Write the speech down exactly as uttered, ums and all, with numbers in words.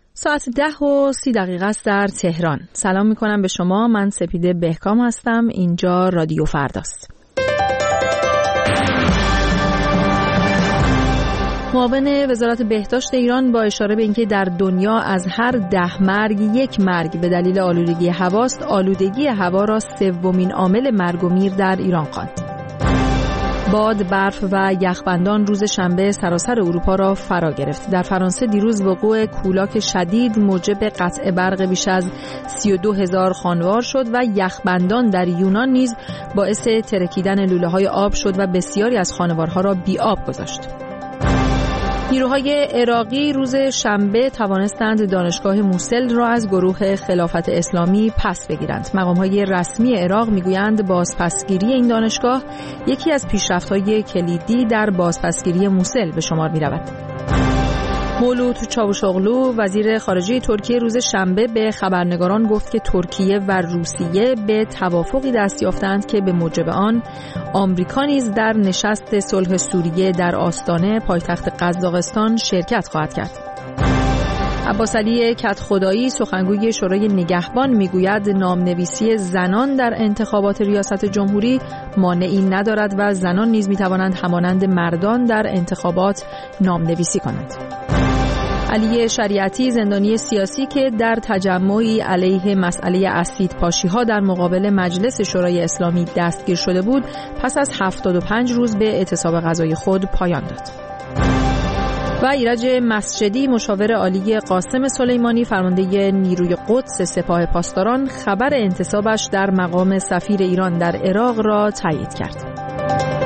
ساعت ده و سی دقیقه است در تهران. سلام میکنم به شما. من سپیده بهکام هستم. اینجا رادیو فرداست. معاون وزارت بهداشت ایران با اشاره به اینکه در دنیا از هر ده مرگ یک مرگ به دلیل آلودگی هواست، آلودگی هوا را سومین عامل مرگ و میر در ایران خواند. باد، برف و یخبندان روز شنبه سراسر اروپا را فرا گرفت. در فرانسه دیروز وقوع کولاک شدید موجب قطع برق بیش از سی و دو هزار خانوار شد و یخبندان در یونان نیز باعث ترکیدن لوله‌های آب شد و بسیاری از خانوارها را بی آب گذاشت. نیروهای عراقی روز شنبه توانستند دانشگاه موسل را از گروه خلافت اسلامی پس بگیرند. مقام‌های رسمی عراق می‌گویند بازپسگیری این دانشگاه یکی از پیشرفت‌های کلیدی در بازپسگیری موسل به شمار می‌رود. مولود چاوشوغلو وزیر خارجه ترکیه روز شنبه به خبرنگاران گفت که ترکیه و روسیه به توافقی دست یافتند که به موجب آن آمریکا نیز در نشست صلح سوریه در آستانه پایتخت قزاقستان شرکت خواهد کرد. عباسعلی کدخدایی سخنگوی شورای نگهبان میگوید نامنویسی زنان در انتخابات ریاست جمهوری مانعی ندارد و زنان نیز میتوانند همانند مردان در انتخابات نامنویسی کنند. علی شریعتی زندانی سیاسی که در تجمعی علیه مسئله اسیدپاشی‌ها در مقابل مجلس شورای اسلامی دستگیر شده بود، پس از هفتاد و پنج روز به اعتصاب غذای خود پایان داد. و ایرج مسجدی مشاور عالی قاسم سلیمانی فرمانده نیروی قدس سپاه پاسداران خبر انتصابش در مقام سفیر ایران در عراق را تایید کرد.